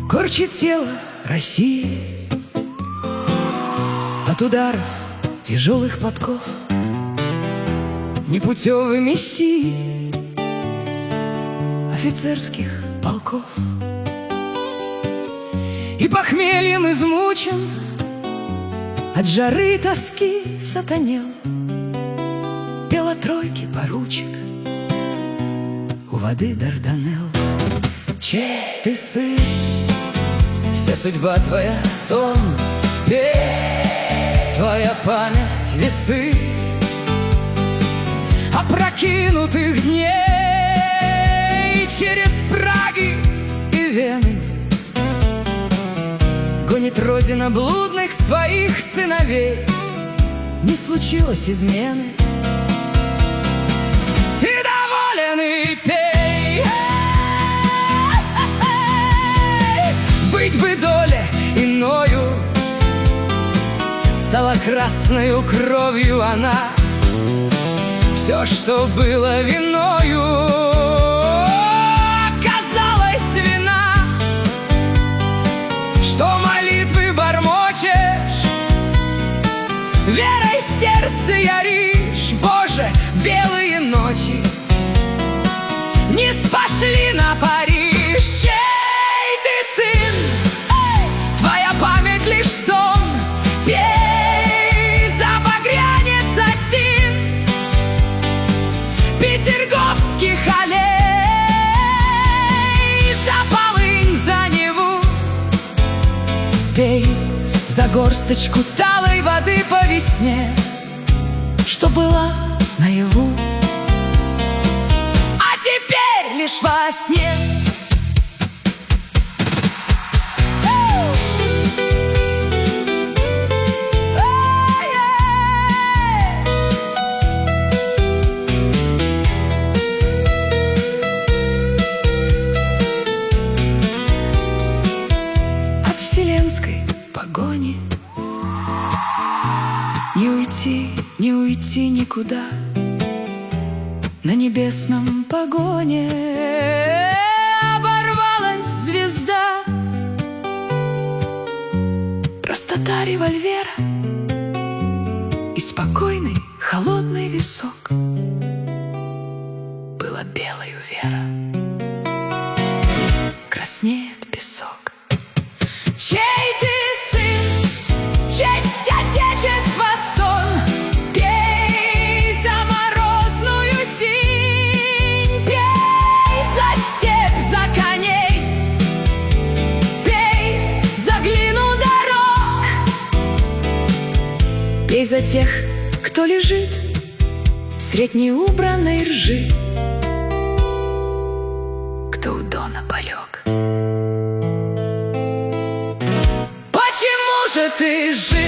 Корчит тело России от ударов тяжелых подков непутевый мессии офицерских полков. И похмельем измучен, от жары и тоски сатанел, пел о тройке поручик у воды Дарданелл. Чей ты сын? Вся судьба твоя сон, пей, твоя память весы опрокинутых дней через Праги и Вены. Гонит родина блудных своих сыновей, не случилось измены. Ты доволен и пей, быть бы доле иною, стала красною кровью она. Все, что было виною, оказалась вина. Что молитвы бормочешь, верой сердце яришь. Боже, белые ночи не спошли на Париж. Чей ты сын? Твоя память лишь сон. Пей за багрянец осин петерговских аллей, за полынь, за Неву. Пей за горсточку талой воды по весне, что была наяву, а теперь лишь во сне. От вселенской погони не уйти, не уйти никуда. На небесном погоне оборвалась звезда. Простота револьвера и спокойный холодный висок. Была белою вера, краснеет песок. Чей ты сын? Честь Отечества сон. Пей за морозную синь, пей за степь, за коней, пей за глину дорог, пей за тех, кто лежит средь неубранной ржи, кто у Дона полег. Почему же ты жив?